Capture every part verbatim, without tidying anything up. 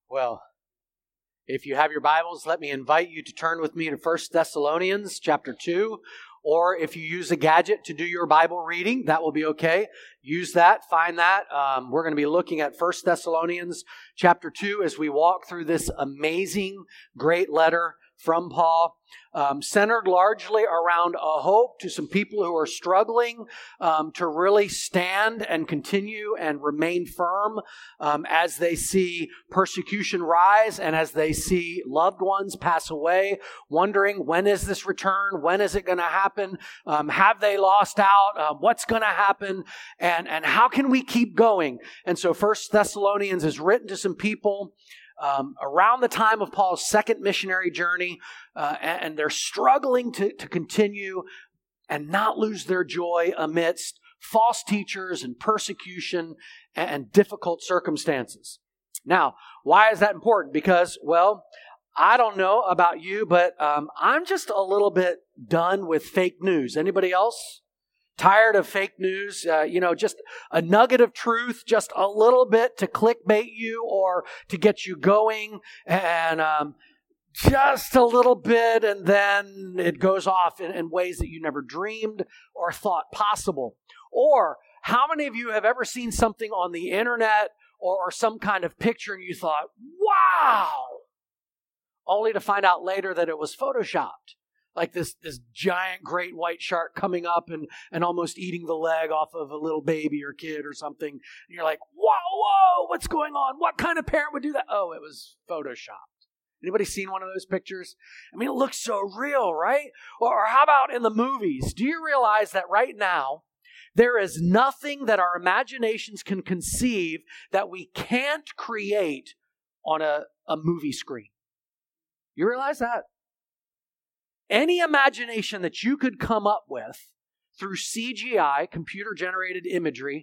Well, if you have your Bibles, let me invite you to turn with me to First Thessalonians chapter two. Or if you use a gadget to do your Bible reading, that will be okay. Use that, find that. Um, we're going to be looking at First Thessalonians chapter two as we walk through this amazing, great letter from Paul, um, centered largely around a hope to some people who are struggling um, to really stand and continue and remain firm um, as they see persecution rise and as they see loved ones pass away, wondering, when is this return? When is it going to happen? Um, have they lost out? Uh, what's going to happen? And, and how can we keep going? And so First Thessalonians is written to some people Um, around the time of Paul's second missionary journey, uh, and, and they're struggling to, to continue and not lose their joy amidst false teachers and persecution and, and difficult circumstances. Now, why is that important? Because, well, I don't know about you, but um, I'm just a little bit done with fake news. Anybody else? Tired of fake news, uh, you know, just a nugget of truth, just a little bit to clickbait you or to get you going, and um, just a little bit, and then it goes off in, in ways that you never dreamed or thought possible. Or how many of you have ever seen something on the internet or, or some kind of picture and you thought, wow, only to find out later that it was photoshopped? Like this this giant great white shark coming up and, and almost eating the leg off of a little baby or kid or something. And you're like, whoa, whoa, what's going on? What kind of parent would do that? Oh, it was photoshopped. Anybody seen one of those pictures? I mean, it looks so real, right? Or, or how about in the movies? Do you realize that right now, there is nothing that our imaginations can conceive that we can't create on a, a movie screen? You realize that? Any imagination that you could come up with through C G I, computer-generated imagery,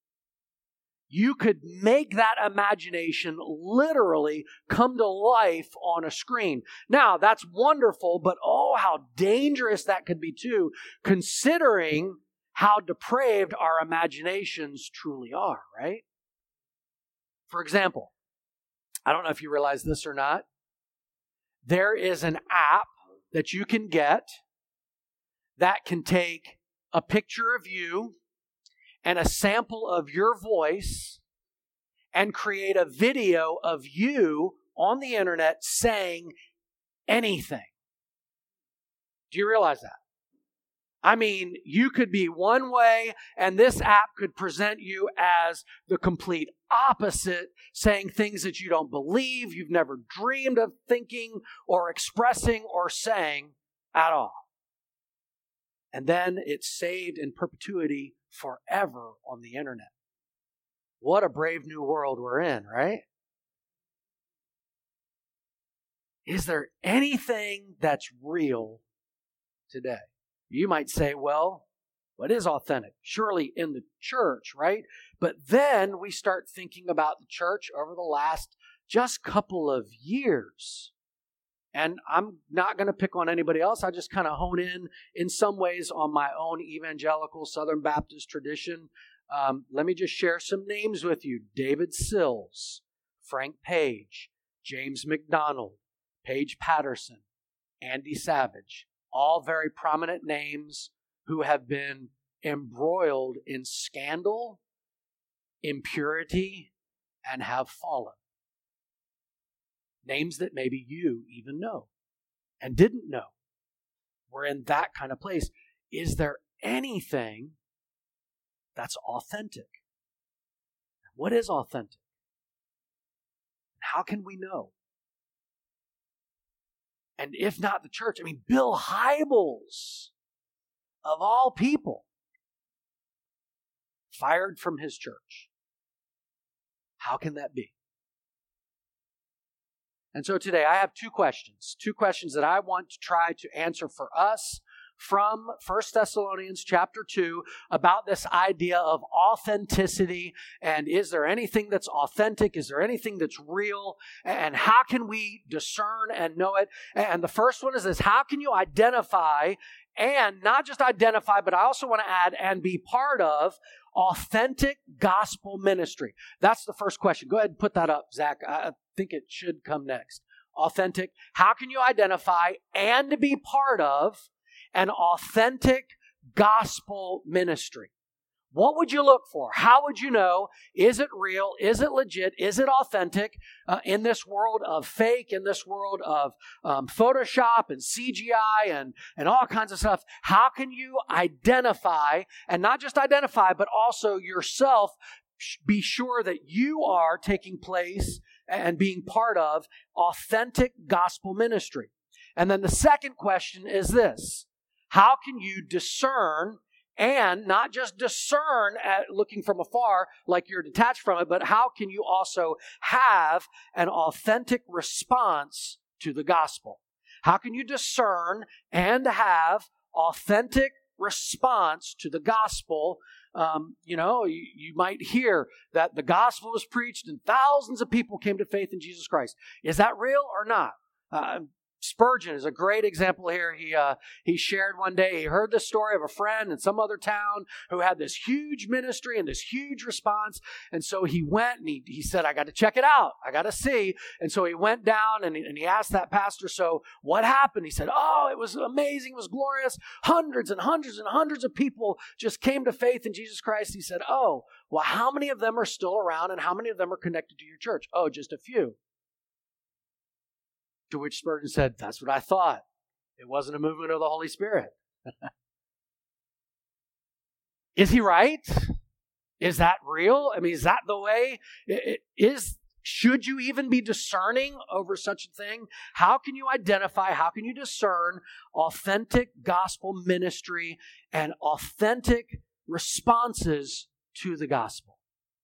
you could make that imagination literally come to life on a screen. Now, that's wonderful, but oh, how dangerous that could be too, considering how depraved our imaginations truly are, right? For example, I don't know if you realize this or not, there is an app that you can get that can take a picture of you and a sample of your voice and create a video of you on the internet saying anything. Do you realize that? I mean, you could be one way, and this app could present you as the complete opposite, saying things that you don't believe, you've never dreamed of thinking or expressing or saying at all. And then it's saved in perpetuity forever on the internet. What a brave new world we're in, right? Is there anything that's real today? You might say, well, what is authentic? Surely in the church, right? But then we start thinking about the church over the last just couple of years. And I'm not going to pick on anybody else. I just kind of hone in in some ways on my own evangelical Southern Baptist tradition. Um, let me just share some names with you. David Sills, Frank Page, James McDonald, Paige Patterson, Andy Savage. All very prominent names who have been embroiled in scandal, impurity, and have fallen. Names that maybe you even know and didn't know. We're in that kind of place. Is there anything that's authentic? What is authentic? How can we know? And if not the church, I mean, Bill Hybels, of all people, fired from his church. How can that be? And so today I have two questions, two questions that I want to try to answer for us from First Thessalonians chapter two about this idea of authenticity, and is there anything that's authentic? Is there anything that's real? And how can we discern and know it? And the first one is this: how can you identify and not just identify, but I also want to add and be part of authentic gospel ministry. That's the first question. Go ahead and put that up, Zach. I think it should come next. Authentic. How can you identify and be part of an authentic gospel ministry? What would you look for? How would you know? Is it real? Is it legit? Is it authentic uh, in this world of fake, in this world of um, Photoshop and C G I and, and all kinds of stuff? How can you identify, and not just identify, but also yourself be sure that you are taking place and being part of authentic gospel ministry? And then the second question is this: how can you discern, and not just discern at looking from afar like you're detached from it, but how can you also have an authentic response to the gospel? How can you discern and have authentic response to the gospel? Um, you know, you, you might hear that the gospel was preached and thousands of people came to faith in Jesus Christ. Is that real or not? Uh, Spurgeon is a great example here. He uh, he shared one day, he heard the story of a friend in some other town who had this huge ministry and this huge response. And so he went and he, he said, I got to check it out. I got to see. And so he went down and he, and he asked that pastor, so what happened? He said, oh, it was amazing. It was glorious. Hundreds and hundreds and hundreds of people just came to faith in Jesus Christ. He said, oh, well, how many of them are still around and how many of them are connected to your church? Oh, just a few. To which Spurgeon said, that's what I thought. It wasn't a movement of the Holy Spirit. Is he right? Is that real? I mean, is that the way? It is. Should you even be discerning over such a thing? How can you identify, how can you discern authentic gospel ministry and authentic responses to the gospel?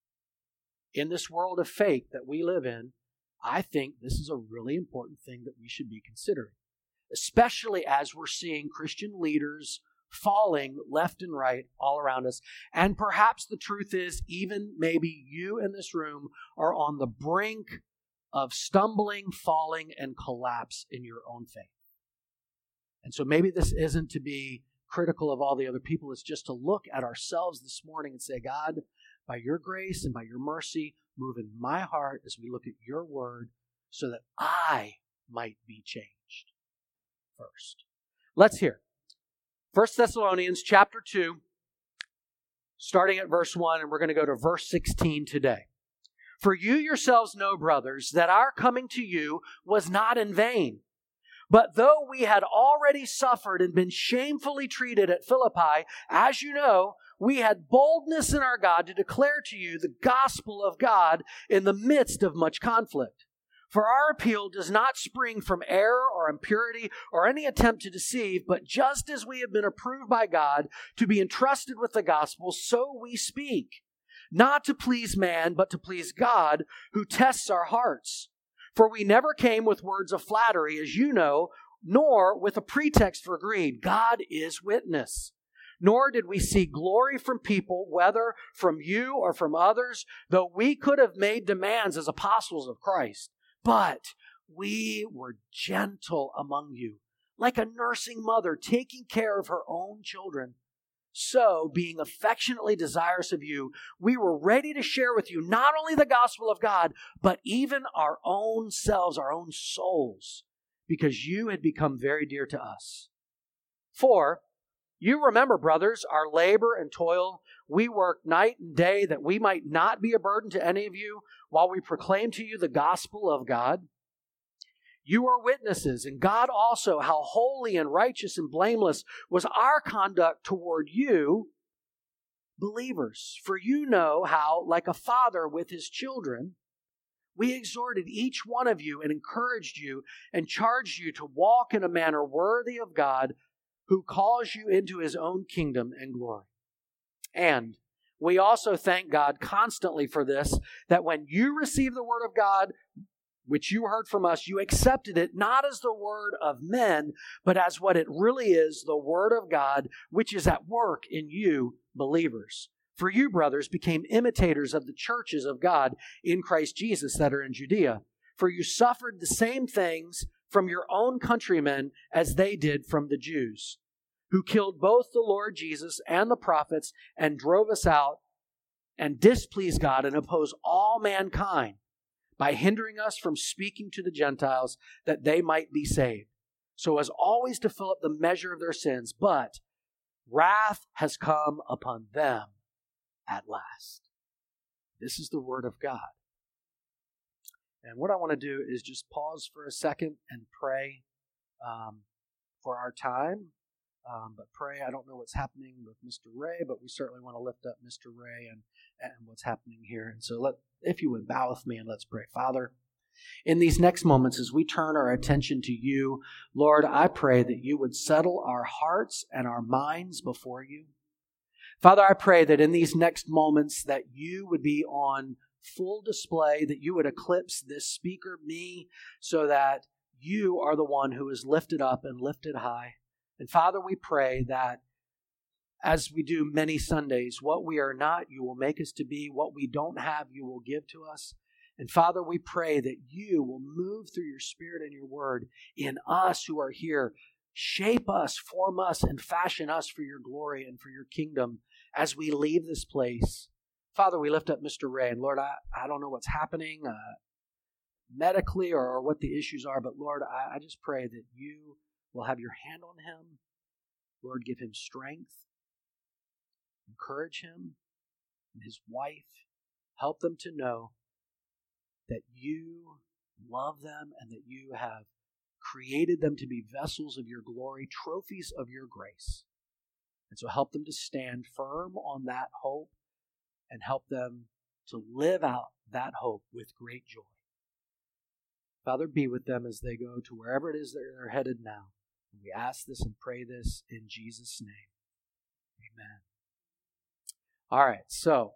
In this world of fake that we live in, I think this is a really important thing that we should be considering, especially as we're seeing Christian leaders falling left and right all around us. And perhaps the truth is, even maybe you in this room are on the brink of stumbling, falling, and collapse in your own faith. And so maybe this isn't to be critical of all the other people. It's just to look at ourselves this morning and say, God, by your grace and by your mercy, move in my heart as we look at your word so that I might be changed first. Let's hear First Thessalonians chapter two, starting at verse one, and we're going to go to verse sixteen today. For you yourselves know, brothers, that our coming to you was not in vain. But though we had already suffered and been shamefully treated at Philippi, as you know, we had boldness in our God to declare to you the gospel of God in the midst of much conflict. For our appeal does not spring from error or impurity or any attempt to deceive, but just as we have been approved by God to be entrusted with the gospel, so we speak, not to please man, but to please God, who tests our hearts. For we never came with words of flattery, as you know, nor with a pretext for greed. God is witness. Nor did we seek glory from people, whether from you or from others, though we could have made demands as apostles of Christ. But we were gentle among you, like a nursing mother taking care of her own children. So, being affectionately desirous of you, we were ready to share with you not only the gospel of God, but even our own selves, our own souls, because you had become very dear to us. For you remember, brothers, our labor and toil. We worked night and day that we might not be a burden to any of you while we proclaim to you the gospel of God. You are witnesses, and God also, how holy and righteous and blameless was our conduct toward you, believers. For you know how, like a father with his children, we exhorted each one of you and encouraged you and charged you to walk in a manner worthy of God, who calls you into his own kingdom and glory. And we also thank God constantly for this, that when you received the word of God, which you heard from us, you accepted it not as the word of men, but as what it really is, the word of God, which is at work in you, believers. For you, brothers, became imitators of the churches of God in Christ Jesus that are in Judea. For you suffered the same things from your own countrymen as they did from the Jews, who killed both the Lord Jesus and the prophets and drove us out and displeased God and opposed all mankind by hindering us from speaking to the Gentiles that they might be saved, so as always to fill up the measure of their sins. But wrath has come upon them at last. This is the word of God. And what I want to do is just pause for a second and pray um, for our time. Um, but pray, I don't know what's happening with Mister Ray, but we certainly want to lift up Mister Ray and, and what's happening here. And so let, if you would bow with me and let's pray. Father, in these next moments as we turn our attention to you, Lord, I pray that you would settle our hearts and our minds before you. Father, I pray that in these next moments that you would be on full display, that you would eclipse this speaker, me, so that you are the one who is lifted up and lifted high. And Father, we pray that as we do many Sundays, what we are not, you will make us to be. What we don't have, you will give to us. And Father, we pray that you will move through your Spirit and your word in us who are here. Shape us, form us, and fashion us for your glory and for your kingdom as we leave this place. Father, we lift up Mister Ray. And Lord, I, I don't know what's happening uh, medically or, or what the issues are, but Lord, I, I just pray that you will have your hand on him. Lord, give him strength. Encourage him and his wife. Help them to know that you love them and that you have created them to be vessels of your glory, trophies of your grace. And so help them to stand firm on that hope and help them to live out that hope with great joy. Father, be with them as they go to wherever it is that they're headed now. And we ask this and pray this in Jesus' name. Amen. All right, so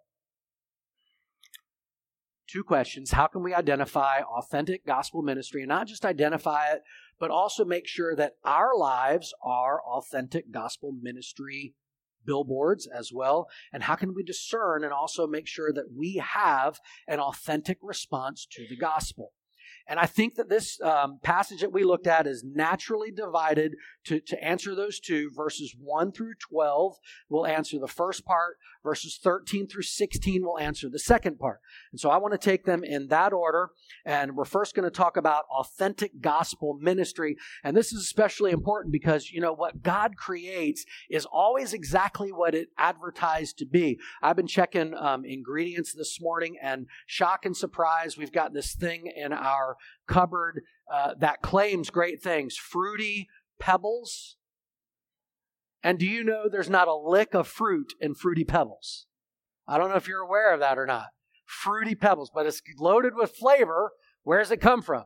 two questions. How can we identify authentic gospel ministry? And not just identify it, but also make sure that our lives are authentic gospel ministry billboards as well. And how can we discern and also make sure that we have an authentic response to the gospel? And I think that this um, passage that we looked at is naturally divided to, to answer those two. Verses one through twelve will answer the first part. Verses thirteen through sixteen will answer the second part. And so I want to take them in that order. And we're first going to talk about authentic gospel ministry. And this is especially important because, you know, what God creates is always exactly what it advertised to be. I've been checking um, ingredients this morning, and shock and surprise, we've got this thing in our cupboard uh, that claims great things. Fruity Pebbles. And do you know there's not a lick of fruit in Fruity Pebbles? I don't know if you're aware of that or not. Fruity Pebbles, but it's loaded with flavor. Where does it come from?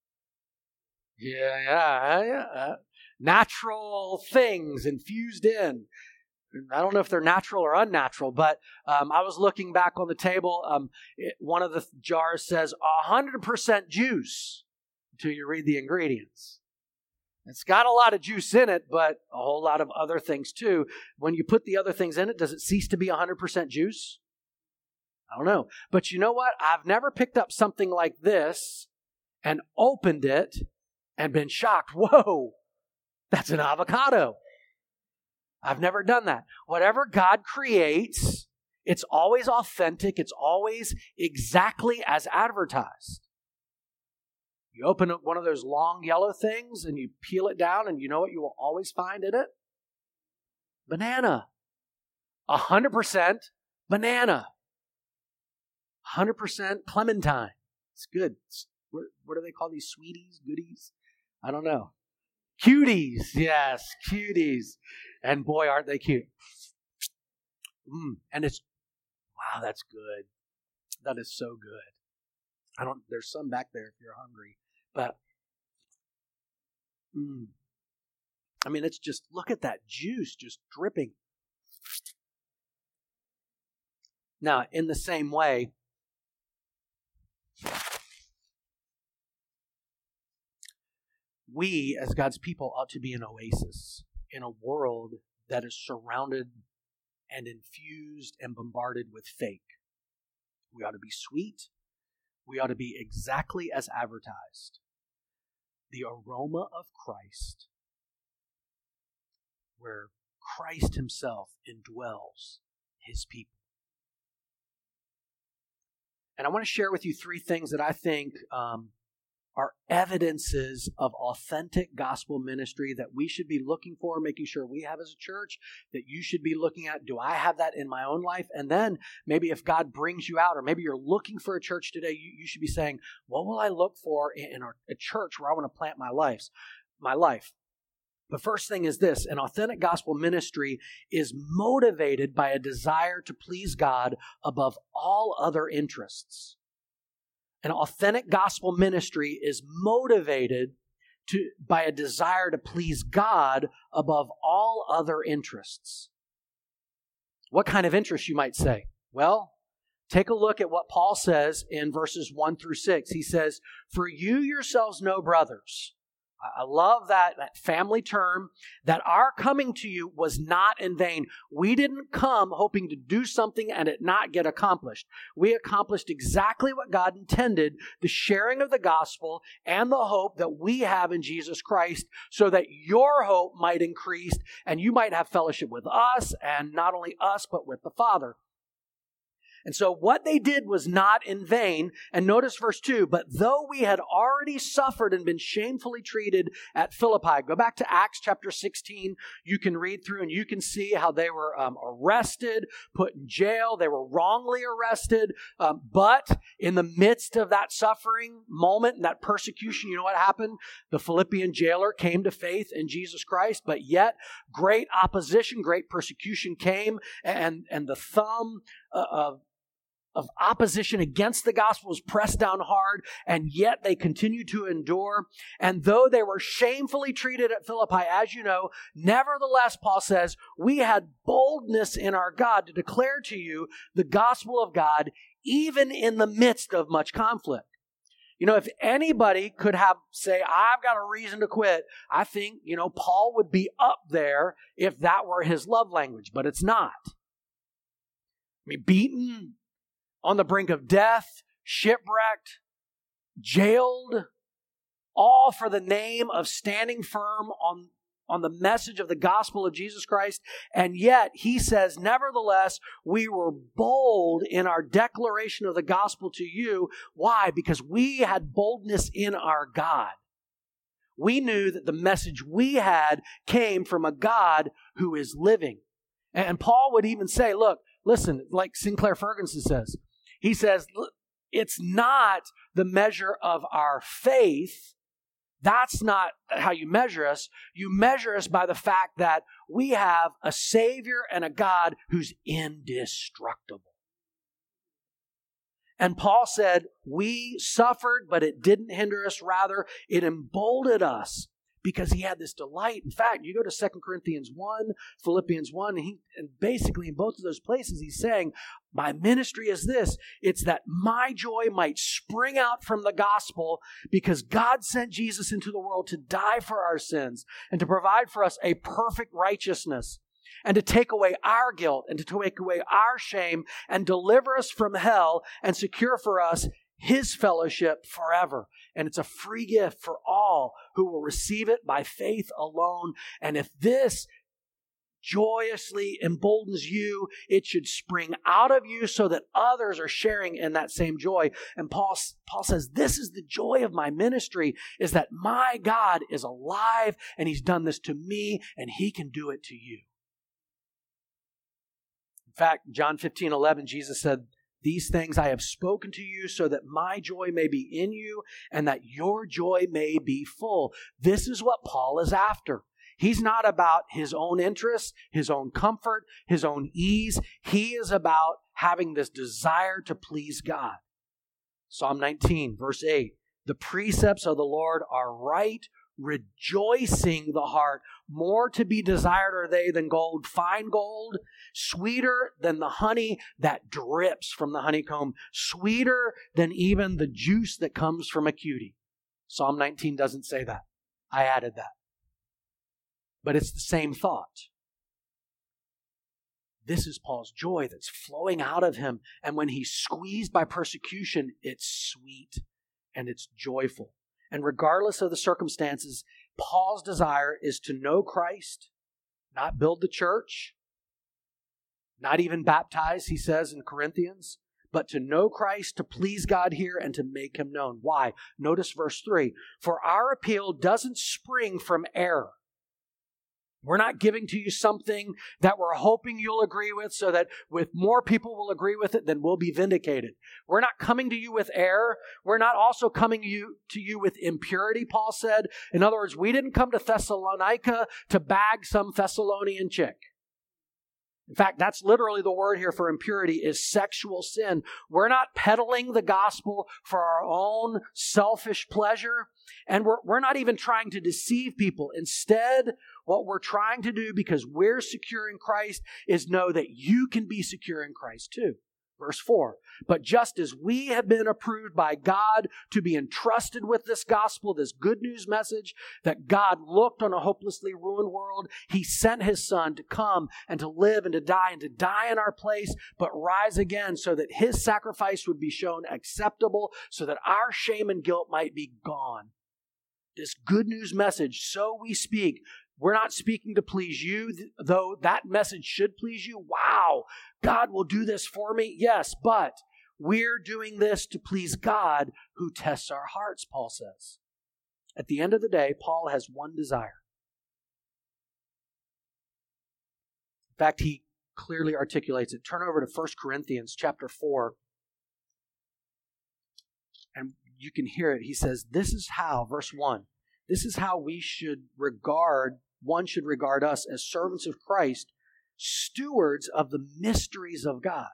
Yeah, yeah, yeah. Natural things infused in. I don't know if they're natural or unnatural, but um, I was looking back on the table. Um, it, one of the jars says one hundred percent juice until you read the ingredients. It's got a lot of juice in it, but a whole lot of other things too. When you put the other things in it, does it cease to be one hundred percent juice? I don't know. But you know what? I've never picked up something like this and opened it and been shocked. Whoa, that's an avocado. I've never done that. Whatever God creates, it's always authentic. It's always exactly as advertised. You open up one of those long yellow things and you peel it down, and you know what you will always find in it? Banana. one hundred percent banana. one hundred percent clementine. It's good. It's, what, what do they call these sweeties, goodies? I don't know. Cuties. Yes, cuties. And boy, aren't they cute. Mm, and it's, wow, that's good. That is so good. I don't, there's some back there if you're hungry. But, mm, I mean, it's just, look at that juice just dripping. Now, in the same way, we as God's people ought to be an oasis in a world that is surrounded and infused and bombarded with fake. We ought to be sweet. We ought to be exactly as advertised. The aroma of Christ, where Christ himself indwells his people. And I want to share with you three things that I think um, are evidences of authentic gospel ministry that we should be looking for, making sure we have as a church, that you should be looking at. Do I have that in my own life? And then maybe if God brings you out, or maybe you're looking for a church today, you, you should be saying, what will I look for in, in our, a church where I want to plant my life? My life. The first thing is this: an authentic gospel ministry is motivated by a desire to please God above all other interests. An authentic gospel ministry is motivated to, by a desire to please God above all other interests. What kind of interest, you might say? Well, take a look at what Paul says in verses one through six. He says, "For you yourselves know, brothers," I love that, that family term, "that our coming to you was not in vain." We didn't come hoping to do something and it not get accomplished. We accomplished exactly what God intended, the sharing of the gospel and the hope that we have in Jesus Christ, so that your hope might increase and you might have fellowship with us, and not only us, but with the Father. And so what they did was not in vain. And notice verse two, "But though we had already suffered and been shamefully treated at Philippi." Go back to Acts chapter sixteen. You can read through and you can see how they were um, arrested, put in jail. They were wrongly arrested. Um, but in the midst of that suffering moment and that persecution, you know what happened? The Philippian jailer came to faith in Jesus Christ, but yet great opposition, great persecution came, and, and the thumb uh, of of opposition against the gospel was pressed down hard, and yet they continued to endure. And though they were shamefully treated at Philippi, as you know, nevertheless, Paul says, "we had boldness in our God to declare to you the gospel of God, even in the midst of much conflict." You know, if anybody could have, say, "I've got a reason to quit," I think, you know, Paul would be up there if that were his love language, but it's not. I mean, beaten, on the brink of death, shipwrecked, jailed, all for the name of standing firm on, on the message of the gospel of Jesus Christ. And yet, he says, nevertheless, we were bold in our declaration of the gospel to you. Why? Because we had boldness in our God. We knew that the message we had came from a God who is living. And Paul would even say, look, listen, like Sinclair Ferguson says, he says, it's not the measure of our faith. That's not how you measure us. You measure us by the fact that we have a Savior and a God who's indestructible. And Paul said, we suffered, but it didn't hinder us. Rather, it emboldened us, because he had this delight. In fact, you go to Second Corinthians one, Philippians one, and, he, and basically in both of those places, he's saying, my ministry is this. It's that my joy might spring out from the gospel, because God sent Jesus into the world to die for our sins and to provide for us a perfect righteousness, and to take away our guilt and to take away our shame and deliver us from hell and secure for us His fellowship forever. And it's a free gift for all who will receive it by faith alone. And if this joyously emboldens you, it should spring out of you so that others are sharing in that same joy. And Paul, Paul says, this is the joy of my ministry, is that my God is alive and He's done this to me and He can do it to you. In fact, John fifteen eleven, Jesus said, these things I have spoken to you so that my joy may be in you and that your joy may be full. This is what Paul is after. He's not about his own interests, his own comfort, his own ease. He is about having this desire to please God. Psalm nineteen, verse eight, the precepts of the Lord are right, rejoicing the heart. More to be desired are they than gold, fine gold, sweeter than the honey that drips from the honeycomb, sweeter than even the juice that comes from a cutie. Psalm nineteen doesn't say that. I added that. But it's the same thought. This is Paul's joy that's flowing out of him. And when he's squeezed by persecution, it's sweet and it's joyful. And regardless of the circumstances, Paul's desire is to know Christ, not build the church, not even baptize, he says in Corinthians, but to know Christ, to please God here, and to make him known. Why? Notice verse three. For our appeal doesn't spring from error. We're not giving to you something that we're hoping you'll agree with so that with more people will agree with it, then we'll be vindicated. We're not coming to you with error. We're not also coming to you, to you with impurity, Paul said. In other words, we didn't come to Thessalonica to bag some Thessalonian chick. In fact, that's literally the word here for impurity is sexual sin. We're not peddling the gospel for our own selfish pleasure, and we're, we're not even trying to deceive people. Instead, what we're trying to do, because we're secure in Christ, is know that you can be secure in Christ too. Verse four, but just as we have been approved by God to be entrusted with this gospel, this good news message, that God looked on a hopelessly ruined world, he sent his son to come and to live and to die and to die in our place, but rise again so that his sacrifice would be shown acceptable, so that our shame and guilt might be gone. This good news message, so we speak. We're not speaking to please you, though that message should please you. Wow, God will do this for me. Yes, but we're doing this to please God who tests our hearts, Paul says. At the end of the day, Paul has one desire. In fact, he clearly articulates it. Turn over to First Corinthians chapter four. And you can hear it. He says, this is how, verse one, this is how we should regard, one should regard us as servants of Christ, stewards of the mysteries of God.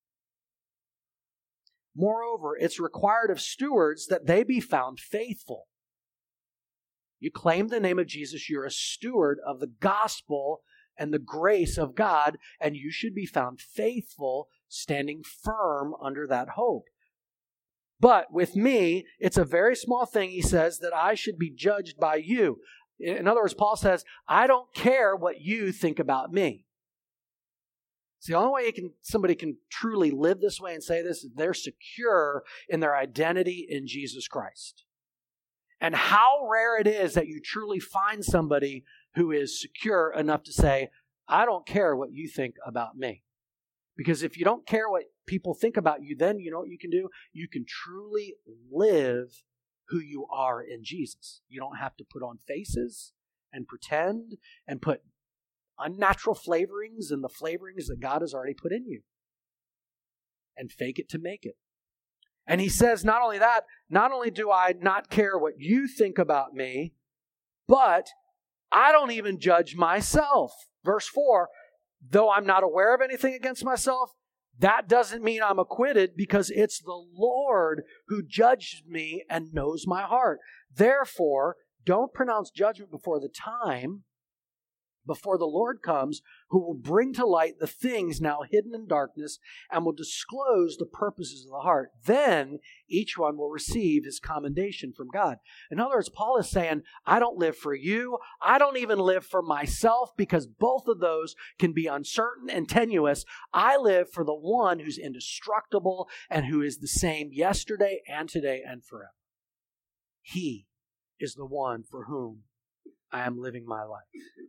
Moreover, it's required of stewards that they be found faithful. You claim the name of Jesus, you're a steward of the gospel and the grace of God, and you should be found faithful, standing firm under that hope. But with me, it's a very small thing, he says, that I should be judged by you. In other words, Paul says, I don't care what you think about me. It's the only way you can, somebody can truly live this way and say this is they're secure in their identity in Jesus Christ. And how rare it is that you truly find somebody who is secure enough to say, I don't care what you think about me. Because if you don't care what people think about you, then you know what you can do? You can truly live who you are in Jesus. You don't have to put on faces and pretend and put unnatural flavorings in the flavorings that God has already put in you. And fake it to make it. And he says, not only that, not only do I not care what you think about me, but I don't even judge myself. Verse four, though I'm not aware of anything against myself, that doesn't mean I'm acquitted, because it's the Lord who judges me and knows my heart. Therefore, don't pronounce judgment before the time, before the Lord comes, who will bring to light the things now hidden in darkness and will disclose the purposes of the heart. Then each one will receive his commendation from God. In other words, Paul is saying, I don't live for you. I don't even live for myself, because both of those can be uncertain and tenuous. I live for the one who's indestructible and who is the same yesterday and today and forever. He is the one for whom I am living my life.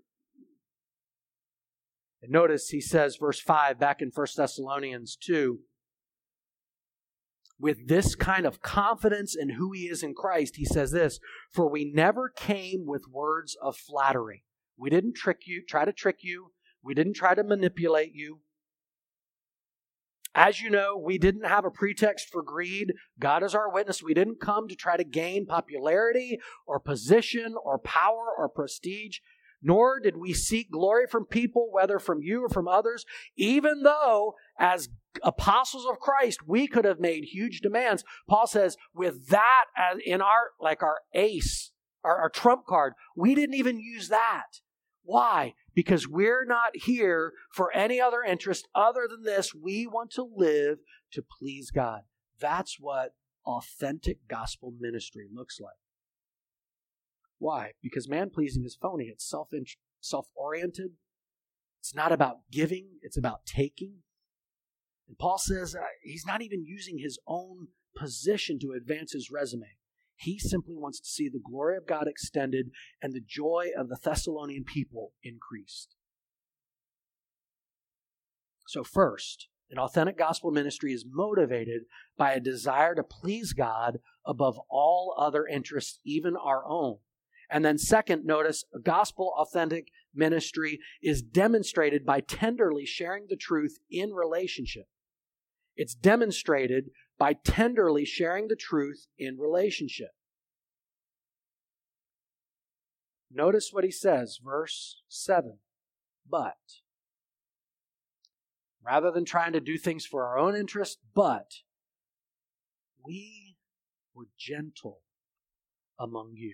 And notice he says, verse five, back in First Thessalonians two, with this kind of confidence in who he is in Christ, he says this, for we never came with words of flattery. We didn't trick you, try to trick you. We didn't try to manipulate you. As you know, we didn't have a pretext for greed. God is our witness. We didn't come to try to gain popularity or position or power or prestige. Nor did we seek glory from people, whether from you or from others, even though as apostles of Christ, we could have made huge demands. Paul says, with that as in our, like our ace, our, our trump card, we didn't even use that. Why? Because we're not here for any other interest other than this. We want to live to please God. That's what authentic gospel ministry looks like. Why? Because man-pleasing is phony. It's self self-oriented. It's not about giving. It's about taking. And Paul says uh, he's not even using his own position to advance his resume. He simply wants to see the glory of God extended and the joy of the Thessalonian people increased. So first, an authentic gospel ministry is motivated by a desire to please God above all other interests, even our own. And then second, notice, a gospel authentic ministry is demonstrated by tenderly sharing the truth in relationship. It's demonstrated by tenderly sharing the truth in relationship. Notice what he says, verse seven. But, rather than trying to do things for our own interest, but we were gentle among you.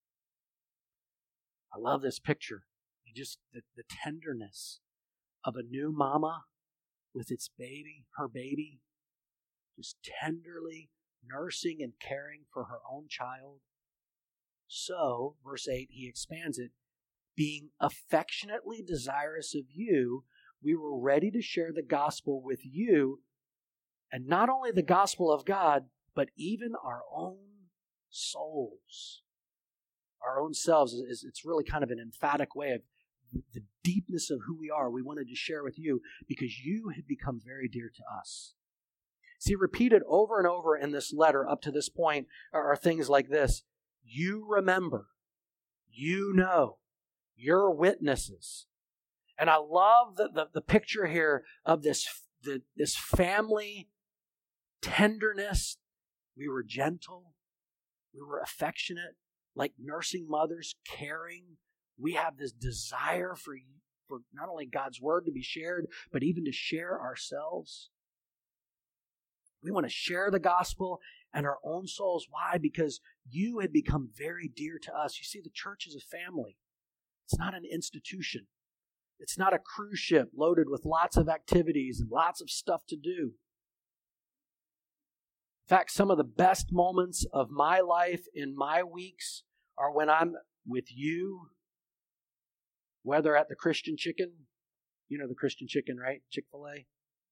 I love this picture. Just the, the tenderness of a new mama with its baby, her baby, just tenderly nursing and caring for her own child. So, verse eight, he expands it, being affectionately desirous of you, we were ready to share the gospel with you, and not only the gospel of God, but even our own souls. Our own selves is it's really kind of an emphatic way of the deepness of who we are. We wanted to share with you because you had become very dear to us. See, repeated over and over in this letter up to this point are, are things like this. You remember, you know, you're witnesses. And I love the, the, the picture here of this, the, this family tenderness. We were gentle. We were affectionate, like nursing mothers, caring. We have this desire for, for not only God's word to be shared, but even to share ourselves. We want to share the gospel and our own souls. Why? Because you had become very dear to us. You see, the church is a family. It's not an institution. It's not a cruise ship loaded with lots of activities and lots of stuff to do. In fact, some of the best moments of my life in my weeks are when I'm with you, whether at the Christian Chicken, you know the Christian Chicken, right? Chick-fil-A.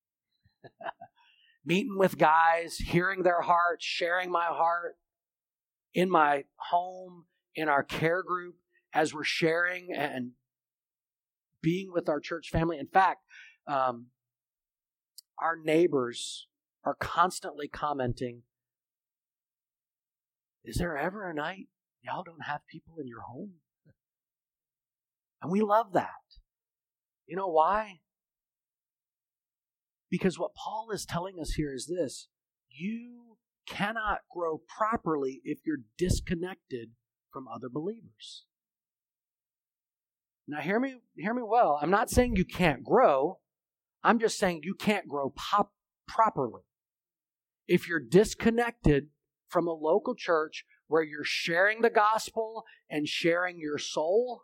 Meeting with guys, hearing their hearts, sharing my heart in my home, in our care group, as we're sharing and being with our church family. In fact, um, our neighbors are constantly commenting, is there ever a night y'all don't have people in your home? And we love that. You know why? Because what Paul is telling us here is this. You cannot grow properly if you're disconnected from other believers. Now hear me, hear me well. I'm not saying you can't grow. I'm just saying you can't grow pop properly. If you're disconnected from a local church where you're sharing the gospel and sharing your soul,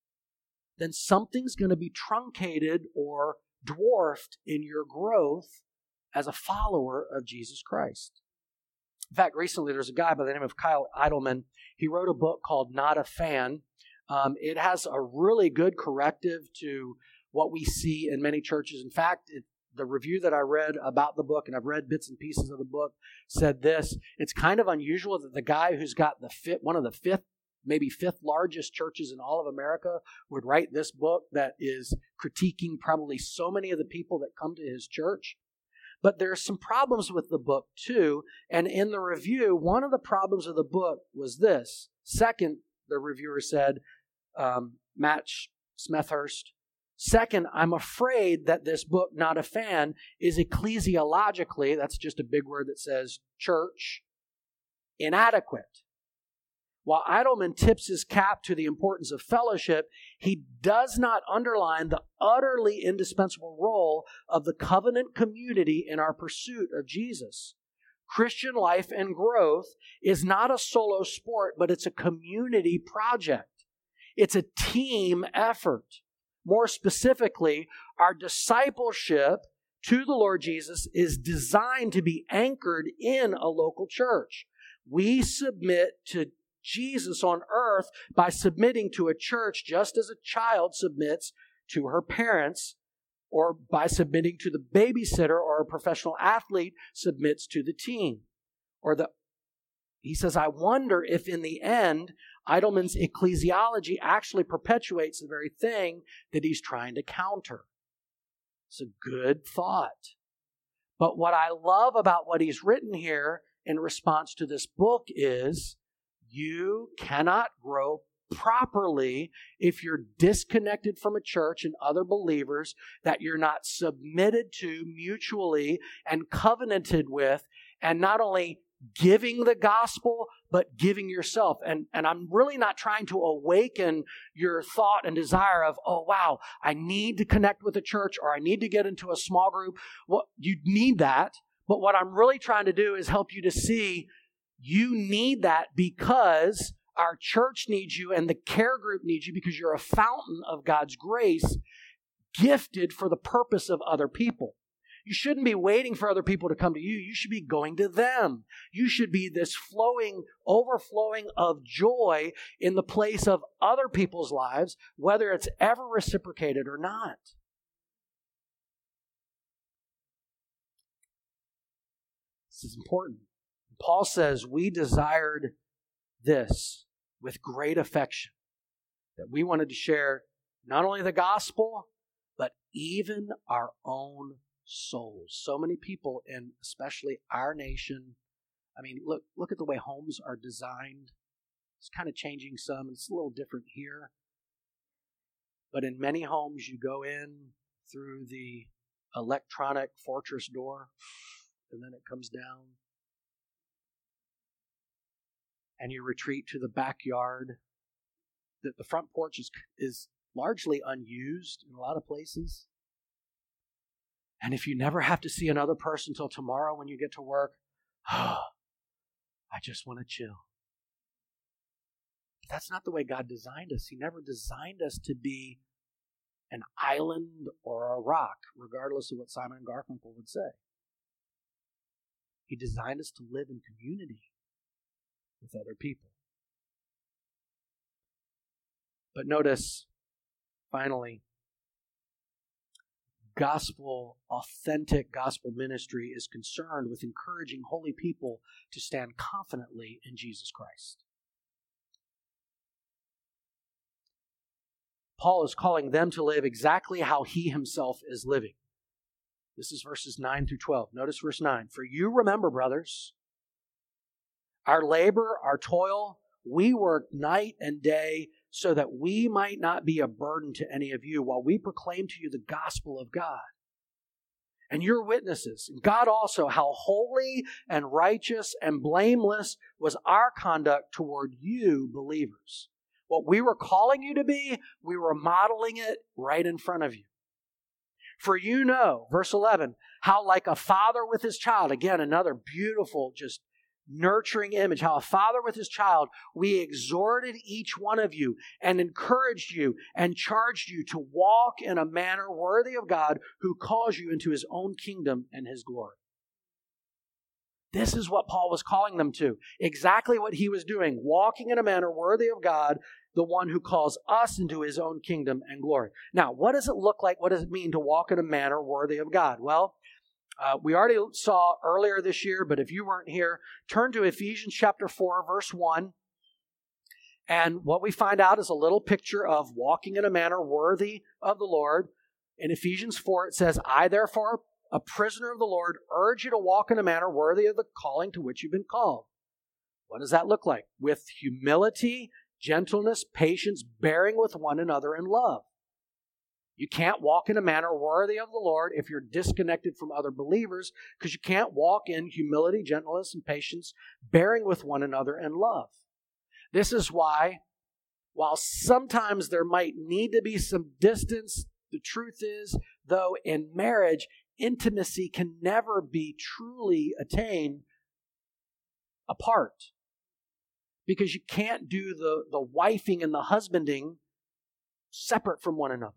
then something's going to be truncated or dwarfed in your growth as a follower of Jesus Christ. In fact, recently there's a guy by the name of Kyle Idleman. He wrote a book called Not a Fan. Um, it has a really good corrective to what we see in many churches. In fact, it, the review that I read about the book, and I've read bits and pieces of the book, said this. It's kind of unusual that the guy who's got the fifth, one of the fifth, maybe fifth largest churches in all of America would write this book that is critiquing probably so many of the people that come to his church. But there's some problems with the book too. And in the review, one of the problems of the book was this. Second, the reviewer said, um, Matt Smethurst, second, I'm afraid that this book, Not a Fan, is ecclesiologically, that's just a big word that says church, inadequate. While Idleman tips his cap to the importance of fellowship, he does not underline the utterly indispensable role of the covenant community in our pursuit of Jesus. Christian life and growth is not a solo sport, but it's a community project. It's a team effort. More specifically, our discipleship to the Lord Jesus is designed to be anchored in a local church. We submit to Jesus on earth by submitting to a church just as a child submits to her parents, or by submitting to the babysitter, or a professional athlete submits to the team. Or the he says, I wonder if in the end, Idleman's ecclesiology actually perpetuates the very thing that he's trying to counter. It's a good thought. But what I love about what he's written here in response to this book is you cannot grow properly if you're disconnected from a church and other believers that you're not submitted to mutually and covenanted with, and not only giving the gospel, but giving yourself. And, and I'm really not trying to awaken your thought and desire of, oh, wow, I need to connect with a church or I need to get into a small group. Well, you need that. But what I'm really trying to do is help you to see you need that because our church needs you and the care group needs you because you're a fountain of God's grace gifted for the purpose of other people. You shouldn't be waiting for other people to come to you. You should be going to them. You should be this flowing, overflowing of joy in the place of other people's lives, whether it's ever reciprocated or not. This is important. Paul says, we desired this with great affection, that we wanted to share not only the gospel, but even our own souls. So many people, and especially our nation, I mean, look, look at the way homes are designed. It's kind of changing some. It's a little different here. But in many homes, you go in through the electronic fortress door, and then it comes down. And you retreat to the backyard. The, the front porch is, is largely unused in a lot of places. And if you never have to see another person till tomorrow when you get to work, oh, I just want to chill. But that's not the way God designed us. He never designed us to be an island or a rock, regardless of what Simon and Garfunkel would say. He designed us to live in community with other people. But notice, finally, gospel, authentic gospel ministry is concerned with encouraging holy people to stand confidently in Jesus Christ. Paul is calling them to live exactly how he himself is living. This is verses nine through twelve. Notice verse nine. For you remember, brothers, our labor, our toil, we work night and day so that we might not be a burden to any of you while we proclaim to you the gospel of God. And you're witnesses, God also, how holy and righteous and blameless was our conduct toward you believers. What we were calling you to be, we were modeling it right in front of you. For you know, verse eleven, how like a father with his child, again, another beautiful, just nurturing image, how a father with his child, we exhorted each one of you and encouraged you and charged you to walk in a manner worthy of God who calls you into his own kingdom and his glory. This is what Paul was calling them to. Exactly what he was doing, walking in a manner worthy of God, the one who calls us into his own kingdom and glory. Now, what does it look like? What does it mean to walk in a manner worthy of God? Well, Uh, we already saw earlier this year, but if you weren't here, turn to Ephesians chapter four, verse one. And what we find out is a little picture of walking in a manner worthy of the Lord. In Ephesians four, it says, I, therefore, a prisoner of the Lord, urge you to walk in a manner worthy of the calling to which you've been called. What does that look like? With humility, gentleness, patience, bearing with one another in love. You can't walk in a manner worthy of the Lord if you're disconnected from other believers, because you can't walk in humility, gentleness, and patience, bearing with one another in love. This is why, while sometimes there might need to be some distance, the truth is, though, in marriage, intimacy can never be truly attained apart. Because you can't do the, the wifing and the husbanding separate from one another.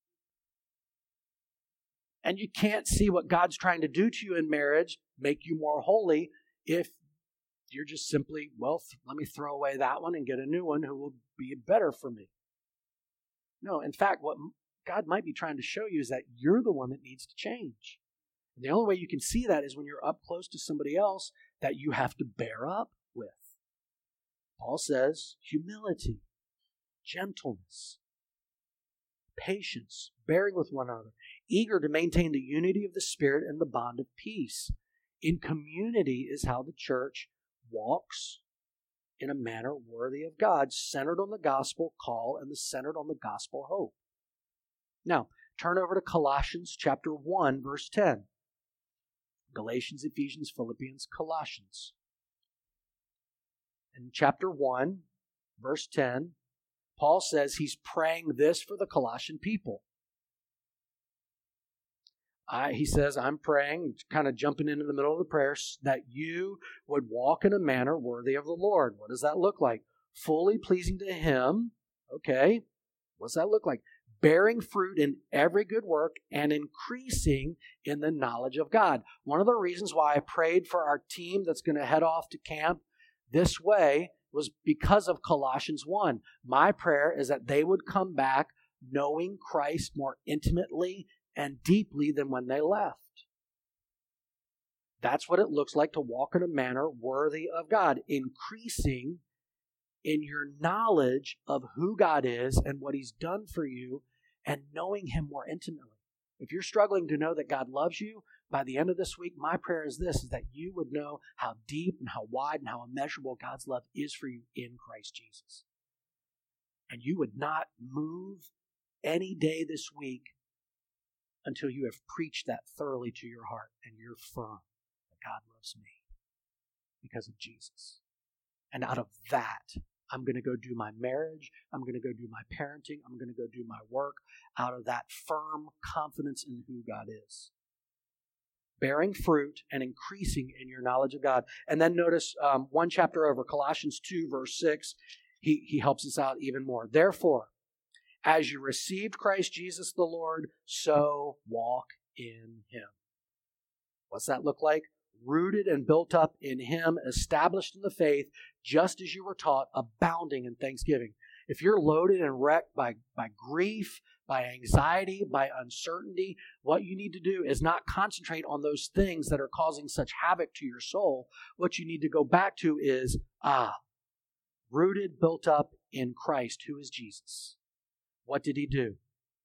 And you can't see what God's trying to do to you in marriage, make you more holy, if you're just simply, well, th- let me throw away that one and get a new one who will be better for me. No, in fact, what God might be trying to show you is that you're the one that needs to change. And the only way you can see that is when you're up close to somebody else that you have to bear up with. Paul says humility, gentleness, patience, bearing with one another, eager to maintain the unity of the Spirit and the bond of peace. In community is how the church walks in a manner worthy of God, centered on the gospel call and the centered on the gospel hope. Now, turn over to Colossians chapter one, verse ten. Galatians, Ephesians, Philippians, Colossians. In chapter one, verse ten, Paul says he's praying this for the Colossian people. I, he says, I'm praying, kind of jumping into the middle of the prayers, that you would walk in a manner worthy of the Lord. What does that look like? Fully pleasing to Him. Okay. What does that look like? Bearing fruit in every good work and increasing in the knowledge of God. One of the reasons why I prayed for our team that's going to head off to camp this way was because of Colossians one. My prayer is that they would come back knowing Christ more intimately and deeply than when they left. That's what it looks like to walk in a manner worthy of God, increasing in your knowledge of who God is and what He's done for you and knowing Him more intimately. If you're struggling to know that God loves you, by the end of this week, my prayer is this, is that you would know how deep and how wide and how immeasurable God's love is for you in Christ Jesus. And you would not move any day this week until you have preached that thoroughly to your heart and you're firm that God loves me because of Jesus. And out of that, I'm going to go do my marriage. I'm going to go do my parenting. I'm going to go do my work out of that firm confidence in who God is. Bearing fruit and increasing in your knowledge of God. And then notice um, one chapter over, Colossians two, verse six, he, he helps us out even more. Therefore, as you received Christ Jesus the Lord, so walk in Him. What's that look like? Rooted and built up in Him, established in the faith, just as you were taught, abounding in thanksgiving. If you're loaded and wrecked by, by grief, by anxiety, by uncertainty, what you need to do is not concentrate on those things that are causing such havoc to your soul. What you need to go back to is, ah, rooted, built up in Christ, who is Jesus. What did He do?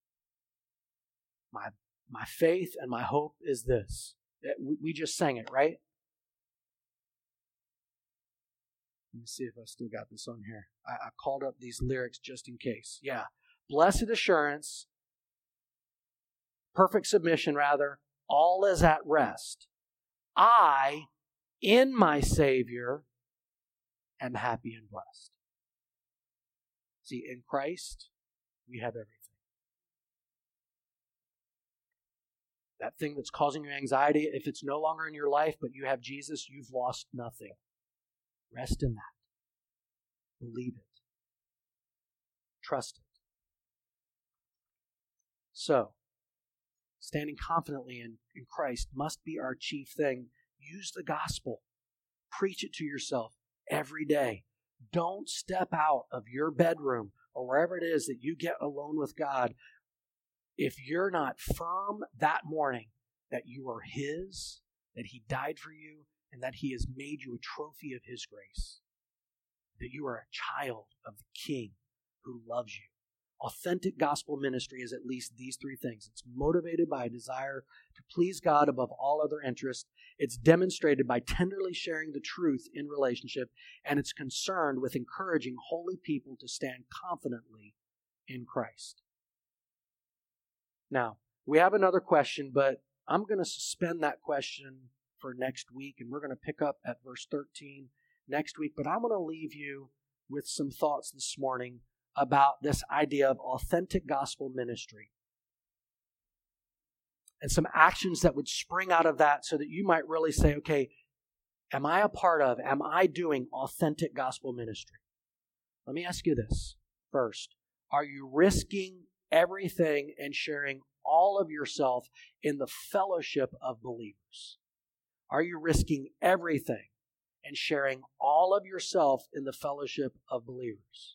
My, my faith and my hope is this. We just sang it, right? Let me see if I still got this on here. I, I called up these lyrics just in case. Yeah. Blessed assurance, perfect submission rather, all is at rest. I, in my Savior, am happy and blessed. See, in Christ, we have everything. That thing that's causing you anxiety, if it's no longer in your life, but you have Jesus, you've lost nothing. Rest in that. Believe it. Trust it. So, standing confidently in, in Christ must be our chief thing. Use the gospel. Preach it to yourself every day. Don't step out of your bedroom or wherever it is that you get alone with God if you're not firm that morning that you are His, that He died for you, and that He has made you a trophy of His grace, that you are a child of the King who loves you. Authentic gospel ministry is at least these three things. It's motivated by a desire to please God above all other interests. It's demonstrated by tenderly sharing the truth in relationship, and it's concerned with encouraging holy people to stand confidently in Christ. Now, we have another question, but I'm going to suspend that question for next week, and we're going to pick up at verse thirteen next week. But I'm going to leave you with some thoughts this morning about this idea of authentic gospel ministry and some actions that would spring out of that so that you might really say, okay, am I a part of, am I doing authentic gospel ministry? Let me ask you this first. Are you risking everything and sharing all of yourself in the fellowship of believers? Are you risking everything and sharing all of yourself in the fellowship of believers?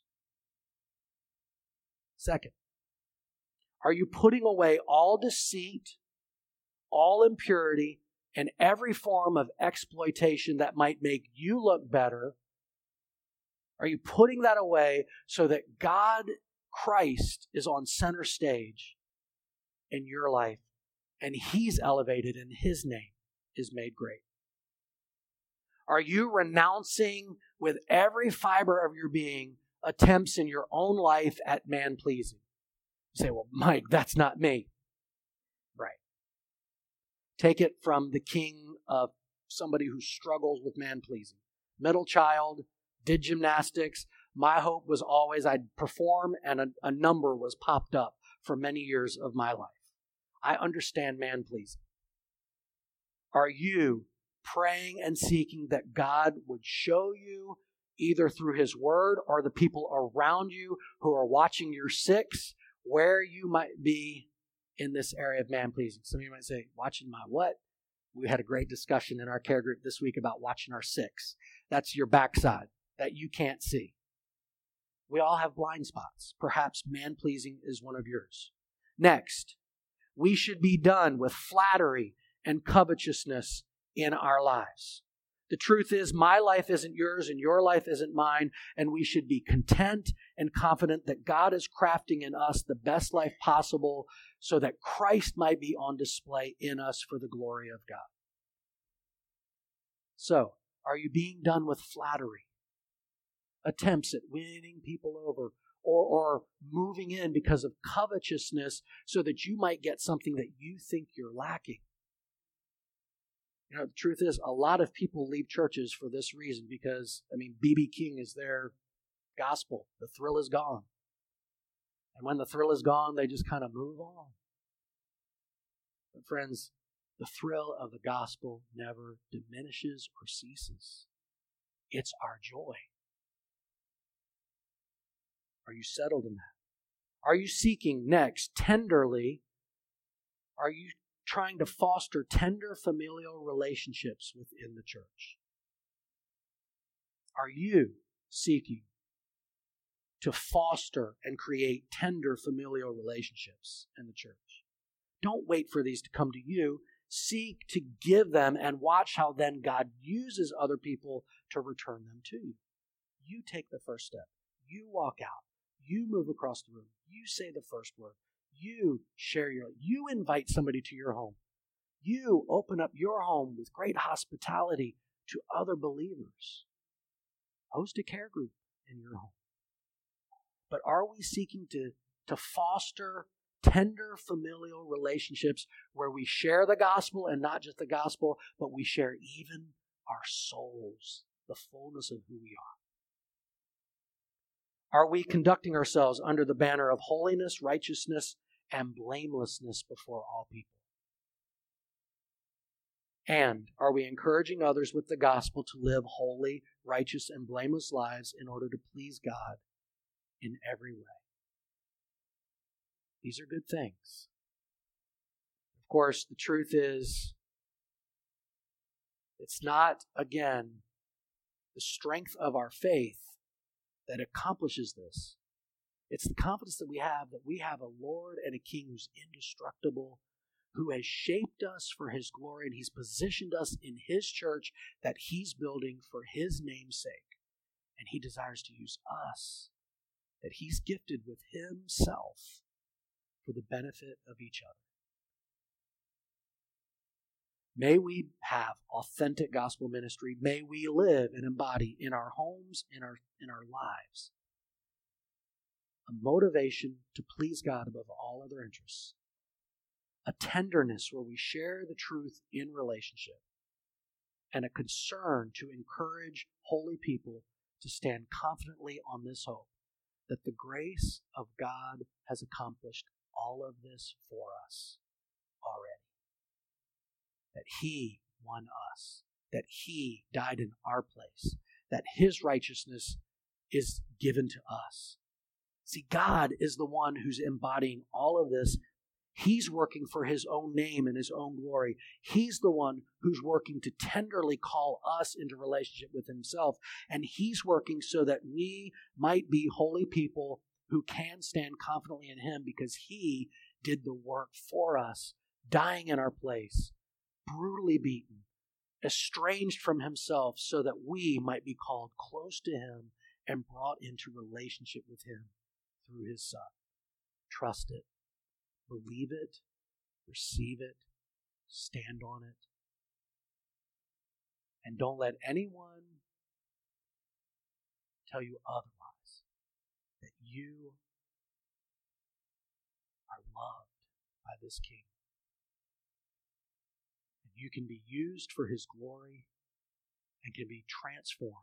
Second, are you putting away all deceit, all impurity, and every form of exploitation that might make you look better? Are you putting that away so that God, Christ is on center stage in your life, and He's elevated and His name is made great? Are you renouncing with every fiber of your being attempts in your own life at man-pleasing? You say, well, Mike, that's not me. Right. Take it from the king of somebody who struggles with man-pleasing. Middle child, did gymnastics. My hope was always I'd perform, and a, a number was popped up for many years of my life. I understand man-pleasing. Are you praying and seeking that God would show you, either through His Word or the people around you who are watching your six, where you might be in this area of man-pleasing? Some of you might say, watching my what? We had a great discussion in our care group this week about watching our six. That's your backside that you can't see. We all have blind spots. Perhaps man-pleasing is one of yours. Next, we should be done with flattery and covetousness in our lives. The truth is, my life isn't yours and your life isn't mine, and we should be content and confident that God is crafting in us the best life possible so that Christ might be on display in us for the glory of God. So, are you being done with flattery? Attempts at winning people over, or, or moving in because of covetousness so that you might get something that you think you're lacking? You know, the truth is, a lot of people leave churches for this reason because, I mean, B B King is their gospel. The thrill is gone. And when the thrill is gone, they just kind of move on. But friends, the thrill of the gospel never diminishes or ceases. It's our joy. Are you settled in that? Are you seeking next tenderly? Are you trying to foster tender familial relationships within the church? Are you seeking to foster and create tender familial relationships in the church? Don't wait for these to come to you. Seek to give them and watch how then God uses other people to return them to you. You take the first step. You walk out. You move across the room. You say the first word. You share your, you invite somebody to your home. You open up your home with great hospitality to other believers. Host a care group in your home. But are we seeking to, to foster tender familial relationships where we share the gospel, and not just the gospel, but we share even our souls, the fullness of who we are? Are we conducting ourselves under the banner of holiness, righteousness, and blamelessness before all people? And are we encouraging others with the gospel to live holy, righteous, and blameless lives in order to please God in every way? These are good things. Of course, the truth is, it's not, again, the strength of our faith that accomplishes this. It's the confidence that we have that we have a Lord and a King who's indestructible, who has shaped us for His glory, and He's positioned us in His church that He's building for His name's sake. And He desires to use us, that He's gifted with Himself for the benefit of each other. May we have authentic gospel ministry. May we live and embody in our homes, in our, in our lives, a motivation to please God above all other interests, a tenderness where we share the truth in relationship, and a concern to encourage holy people to stand confidently on this hope that the grace of God has accomplished all of this for us already. That He won us, that He died in our place, that His righteousness is given to us. See, God is the one who's embodying all of this. He's working for His own name and His own glory. He's the one who's working to tenderly call us into relationship with Himself. And He's working so that we might be holy people who can stand confidently in Him because He did the work for us, dying in our place, brutally beaten, estranged from Himself so that we might be called close to Him and brought into relationship with Him through his Son. Trust it. Believe it. Receive it. Stand on it. And don't let anyone tell you otherwise. That you are loved by this King. And you can be used for his glory and can be transformed.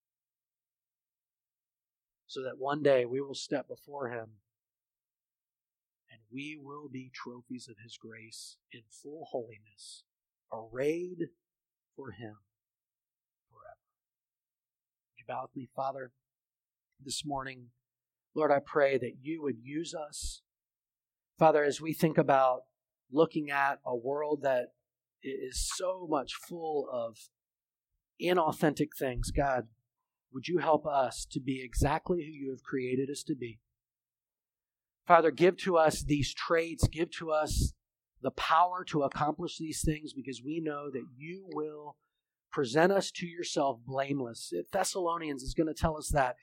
So that one day we will step before him and we will be trophies of his grace in full holiness, arrayed for him forever. Would you bow with me, Father, this morning? Lord, I pray that you would use us. Father, as we think about looking at a world that is so much full of inauthentic things, God, would you help us to be exactly who you have created us to be? Father, give to us these traits, give to us the power to accomplish these things, because we know that you will present us to yourself blameless. Thessalonians is going to tell us that.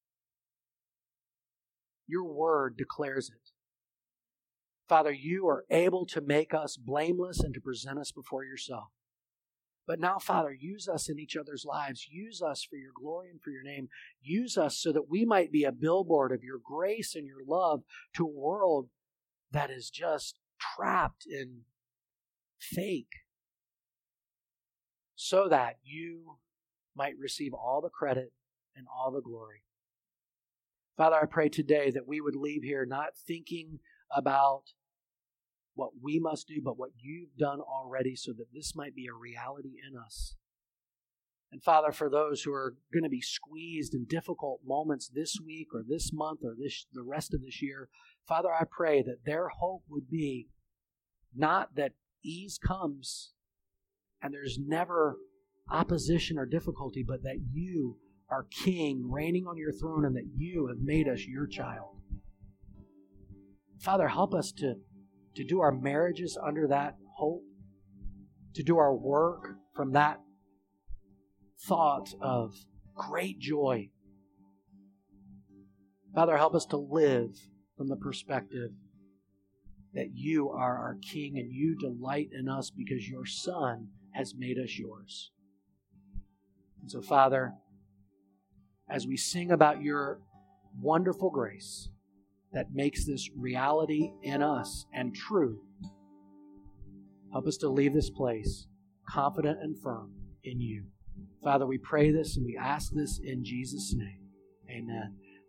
Your word declares it. Father, you are able to make us blameless and to present us before yourself. But now, Father, use us in each other's lives. Use us for your glory and for your name. Use us so that we might be a billboard of your grace and your love to a world that is just trapped in fake, so that you might receive all the credit and all the glory. Father, I pray today that we would leave here not thinking about what we must do, but what you've done already, so that this might be a reality in us. And Father, for those who are going to be squeezed in difficult moments this week or this month or this the rest of this year, Father, I pray that their hope would be not that ease comes and there's never opposition or difficulty, but that you are King, reigning on your throne, and that you have made us your child. Father, help us to to do our marriages under that hope, to do our work from that thought of great joy. Father, help us to live from the perspective that you are our King and you delight in us because your Son has made us yours. And so, Father, as we sing about your wonderful grace that makes this reality in us and true, help us to leave this place confident and firm in you. Father, we pray this and we ask this in Jesus' name. Amen.